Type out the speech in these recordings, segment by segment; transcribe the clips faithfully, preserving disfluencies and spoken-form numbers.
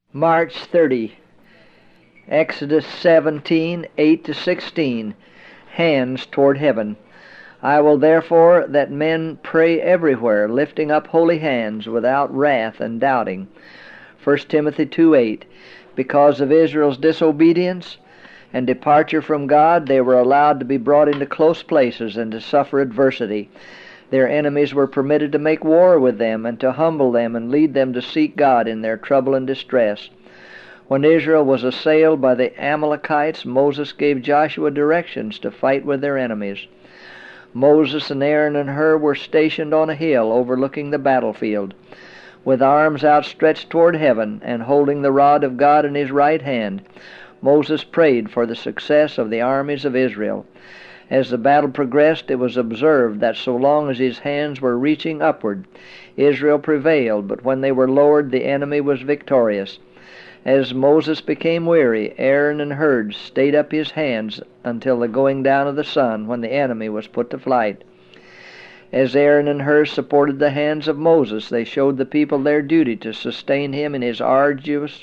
March thirtieth, Exodus seventeen, eight to sixteen, hands toward heaven. I will therefore that men pray everywhere, lifting up holy hands, without wrath and doubting. First Timothy two, eight. Because of Israel's disobedience and departure from God, they were allowed to be brought into close places and to suffer adversity. Their enemies were permitted to make war with them and to humble them and lead them to seek God in their trouble and distress. When Israel was assailed by the Amalekites, Moses gave Joshua directions to fight with their enemies. Moses and Aaron and Hur were stationed on a hill overlooking the battlefield. With arms outstretched toward heaven and holding the rod of God in his right hand, Moses prayed for the success of the armies of Israel. As the battle progressed, it was observed that so long as his hands were reaching upward, Israel prevailed, but when they were lowered, the enemy was victorious. As Moses became weary, Aaron and Hur stayed up his hands until the going down of the sun, when the enemy was put to flight. As Aaron and Hur supported the hands of Moses, they showed the people their duty to sustain him in his arduous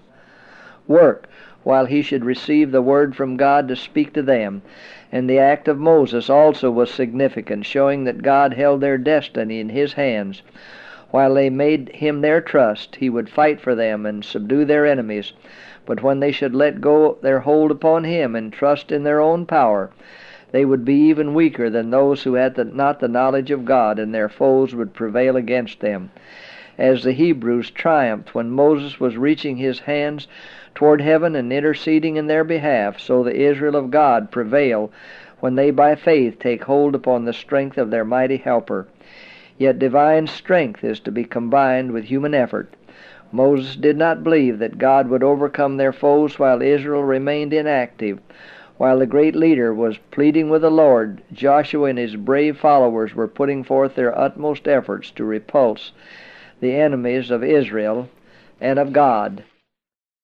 work, while he should receive the word from God to speak to them. And the act of Moses also was significant, showing that God held their destiny in his hands. While they made him their trust, he would fight for them and subdue their enemies. But when they should let go their hold upon him and trust in their own power, they would be even weaker than those who had the, not the knowledge of God, and their foes would prevail against them. As the Hebrews triumphed when Moses was reaching his hands toward heaven and interceding in their behalf, so the Israel of God prevail when they by faith take hold upon the strength of their mighty helper. Yet divine strength is to be combined with human effort. Moses did not believe that God would overcome their foes while Israel remained inactive. While the great leader was pleading with the Lord, Joshua and his brave followers were putting forth their utmost efforts to repulse the enemies of Israel and of God.